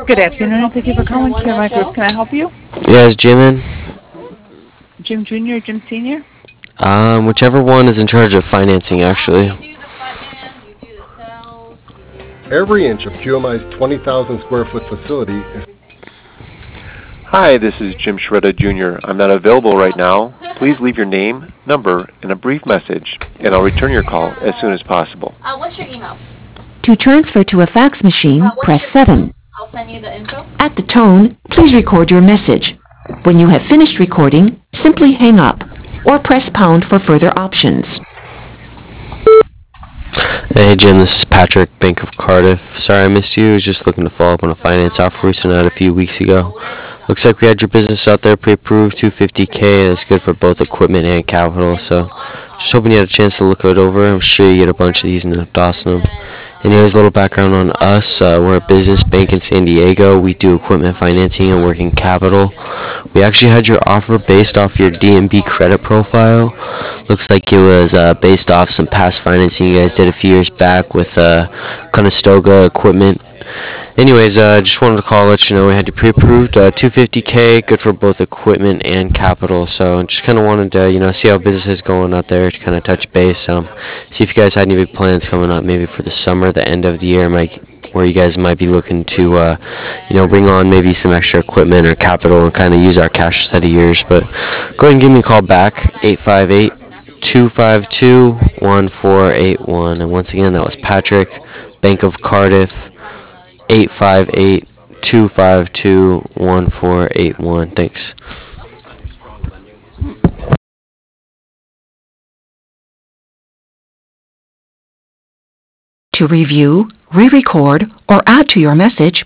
Good afternoon. Thank you for calling QMI Group. Can I help you? Yeah, is Jim in? Jim Jr., Jim Sr.? Whichever one is in charge of financing, actually. Every inch of QMI's 20,000 square foot facility is... Hi, this is Jim Shredda Jr. I'm not available right now. Please leave your name, number, and a brief message, and I'll return your call as soon as possible. What's your email? To transfer to a fax machine, press 7. I'll send you the info. At the tone, please record your message. When you have finished recording, simply hang up or press pound for further options. Hey Jim, this is Patrick, Bank of Cardiff. Sorry I missed you. I was just looking to follow up on a finance offer we sent out a few weeks ago. Looks like we had your business out there pre-approved, $250K, and it's good for both equipment and capital. So just hoping you had a chance to look it over. I'm sure you get a bunch of these and endorsing them. Anyways, a little background on us. We're a business bank in San Diego. We do equipment financing and working capital. We actually had your offer based off your DNB credit profile. Looks like it was based off some past financing you guys did a few years back with Conestoga equipment. Anyways, just wanted to call, let you know we had you pre-approved, $250K, good for both equipment and capital. So just kind of wanted to, see how business is going out there, to kind of touch base, see if you guys had any big plans coming up, maybe for the summer, the end of the year, where you guys might be looking to, bring on maybe some extra equipment or capital and kind of use our cash set of years. But go ahead and give me a call back, 858-252-1481. And once again, that was Patrick, Bank of Cardiff, 858-252-1481. Thanks. To review, re-record, or add to your message,